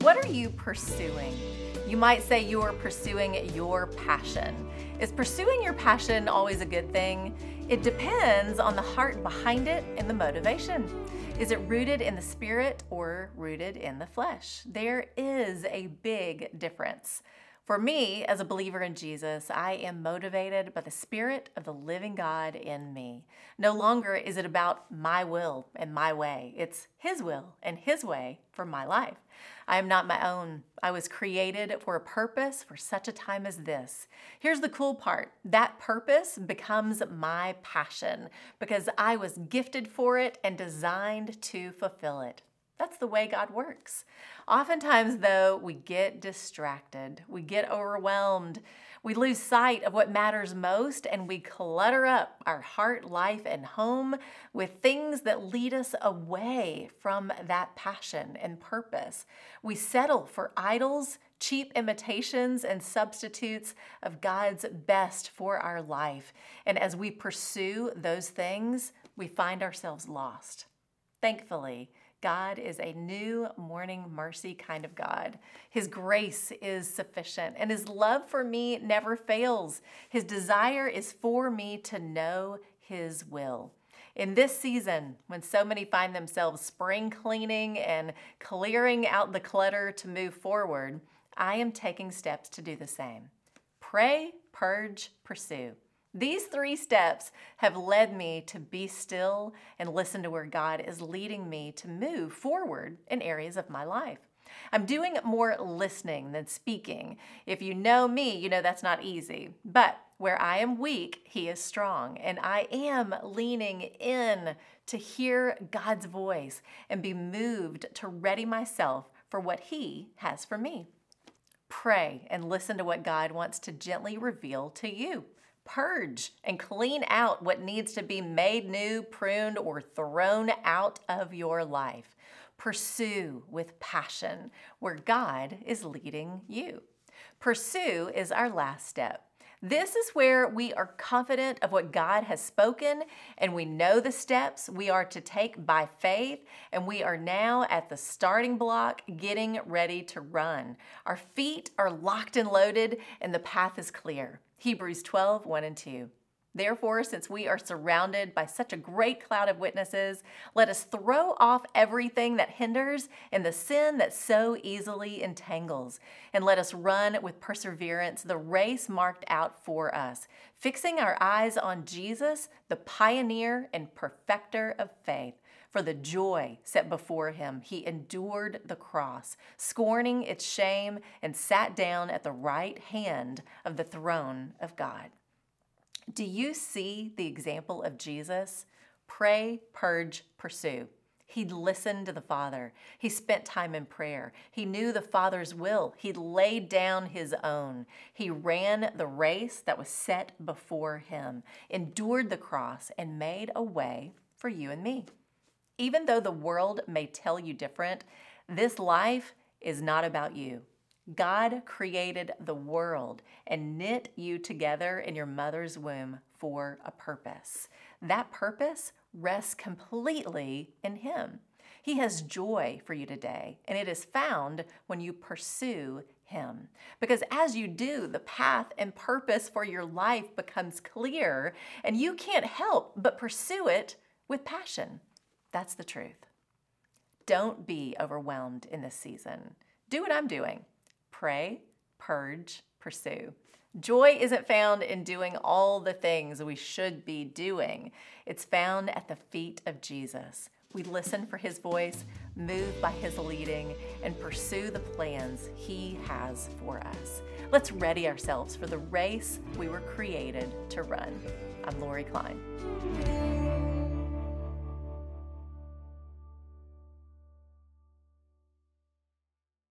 What are you pursuing? You might say you're pursuing your passion. Is pursuing your passion always a good thing? It depends on the heart behind it and the motivation. Is it rooted in the spirit or rooted in the flesh? There is a big difference. For me, as a believer in Jesus, I am motivated by the Spirit of the living God in me. No longer is it about my will and my way. It's His will and His way for my life. I am not my own. I was created for a purpose for such a time as this. Here's the cool part. That purpose becomes my passion because I was gifted for it and designed to fulfill it. That's the way God works. Oftentimes, though, we get distracted. We get overwhelmed. We lose sight of what matters most, and we clutter up our heart, life, and home with things that lead us away from that passion and purpose. We settle for idols, cheap imitations, and substitutes of God's best for our life. And as we pursue those things, we find ourselves lost. Thankfully, God is a new morning mercy kind of God. His grace is sufficient, and His love for me never fails. His desire is for me to know His will. In this season, when so many find themselves spring cleaning and clearing out the clutter to move forward, I am taking steps to do the same. Pray, purge, pursue. These 3 steps have led me to be still and listen to where God is leading me to move forward in areas of my life. I'm doing more listening than speaking. If you know me, you know that's not easy. But where I am weak, He is strong. And I am leaning in to hear God's voice and be moved to ready myself for what He has for me. Pray and listen to what God wants to gently reveal to you. Purge and clean out what needs to be made new, pruned, or thrown out of your life. Pursue with passion where God is leading you. Pursue is our last step. This is where we are confident of what God has spoken, and we know the steps we are to take by faith, and we are now at the starting block getting ready to run. Our feet are locked and loaded, and the path is clear. Hebrews 12, 1 and 2. Therefore, since we are surrounded by such a great cloud of witnesses, let us throw off everything that hinders and the sin that so easily entangles, and let us run with perseverance the race marked out for us, fixing our eyes on Jesus, the pioneer and perfecter of faith. For the joy set before Him, He endured the cross, scorning its shame, and sat down at the right hand of the throne of God. Do you see the example of Jesus? Pray, purge, pursue. He listened to the Father. He spent time in prayer. He knew the Father's will. He laid down His own. He ran the race that was set before Him, endured the cross, and made a way for you and me. Even though the world may tell you different, this life is not about you. God created the world and knit you together in your mother's womb for a purpose. That purpose rests completely in Him. He has joy for you today, and it is found when you pursue Him. Because as you do, the path and purpose for your life becomes clear, and you can't help but pursue it with passion. That's the truth. Don't be overwhelmed in this season. Do what I'm doing. Pray, purge, pursue. Joy isn't found in doing all the things we should be doing. It's found at the feet of Jesus. We listen for His voice, move by His leading, and pursue the plans He has for us. Let's ready ourselves for the race we were created to run. I'm Lori Klein.